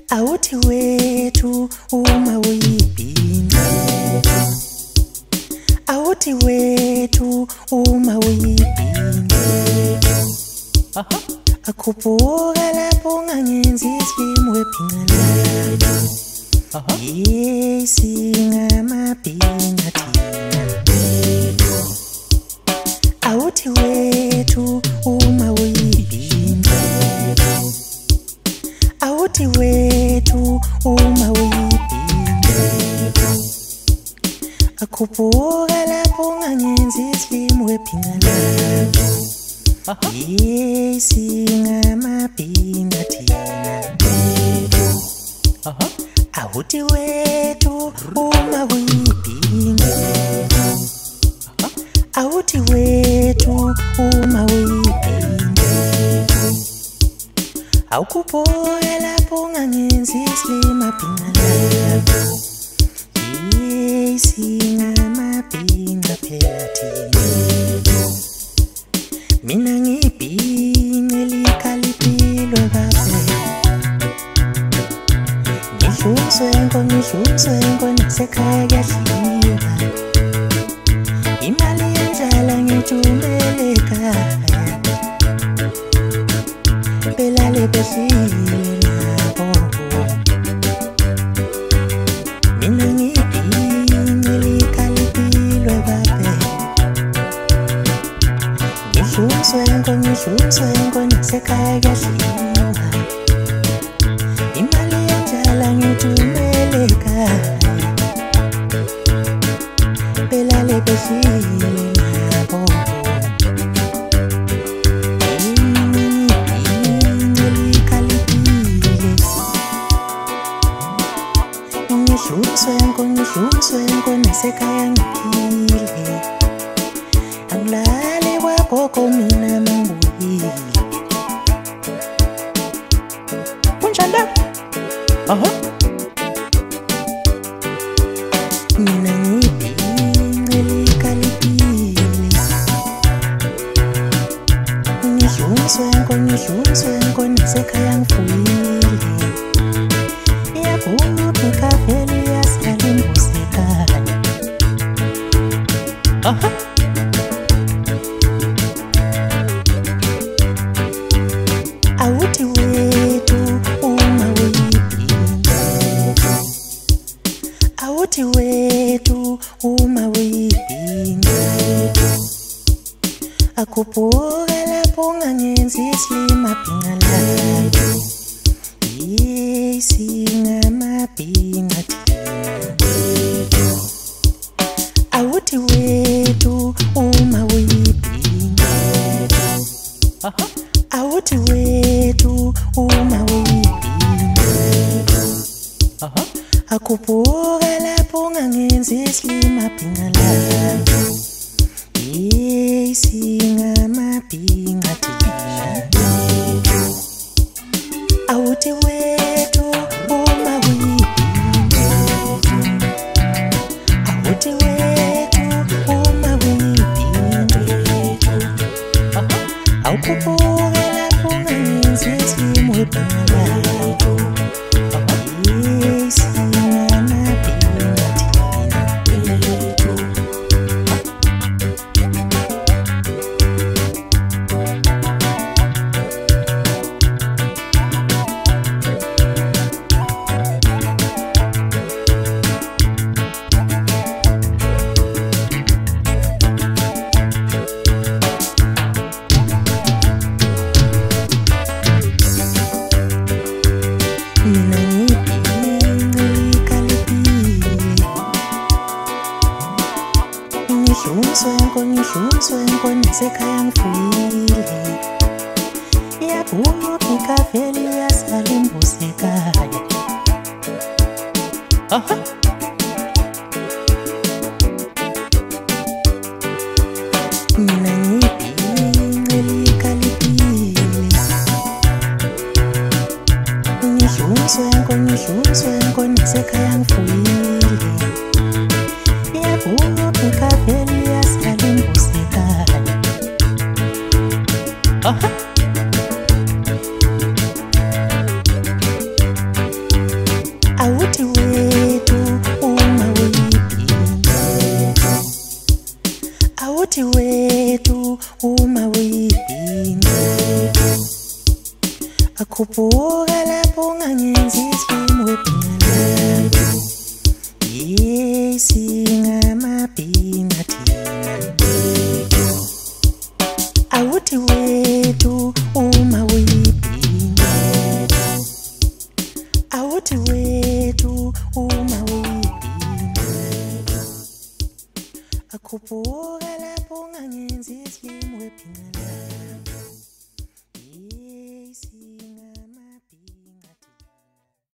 awuthi wethu uma uyibhinqa, awuthi wethu uma uyibhinqa, akhuphuka lapho ungangenzi isimo webhinqa lakho, singamabhinqa thina. Awuthi wethu uma uyibhinqa, awuthi wethu uma uyibhinqa, akhuphuka lapho ungangenzi isimo webhinqa lakho, singamabhinqa thina. Awuthi wethu uma uyibhinqa, awuthi wethu uma uyibhinqa, awukhuphuke lapho ungangenzi isilima bhinqa lakho, singamabhinqa phela thina. Mina ngibhinqa elikhalipilwe babe, ngihlunswenko nasekhaya kuyadliwa, imali yenzala ngithumele ekhaya, belale behlile nabo. Mina ngibhinqa elikhalipilwe babe, ngihlunswenko nasekhaya kuyadliwa, imali yenzala ngithumele ekhaya, belale behlile nabo. Ngibhinqa elikhalipile, ngihlunswenko nasekhaya ngiphile, angilali kwagogo mina mangibuyile. Kunjani? Mina ngibhinqa elikhalipile, ngihlunswenko nasekhaya ngifuyile, iyavuma ubhekavele iyasala imbuzi ekhaya. Awuthi wethu uma uyibhinqa, awuthi wethu uma uyibhinqa, akhuphuka lapho ungangenzi isilima bhinqa lakho, singamabhinqa thina. Awuthi wethu uma uyibhinqa, awuthi wethu uma uyibhinqa, akhuphuka lapho ungangenzi isilima bhinqa lakho, singamabhinqa thina. Awuthi wethu uma uyibhinqa, awuthi wethu uma uyibhinqa, awukhuphuke lapho ungangenzi isimo webhinqa lakho, singamabhinqa thina. Mina ngibhinqa elikhalipile, ngihlunswenko nasekhaya ngifuyile, iyavuma ubhekavele iyasala imbuzi ekhaya. Mina ngibhinqa elikhalipile, ngihlunswenko nasekhaya ngifuyile, iyavuma ubhekavele iyasala imbuzi ekhaya. uma uyibhinqe akhuphuka lapho ungangenzi isimo webhinqe singamabhinqa thina awuthi wethu uma uyibhinqe awuthi wethu uma uyibhinqe akhuphuka lapho ungangenzi isimo webhinqe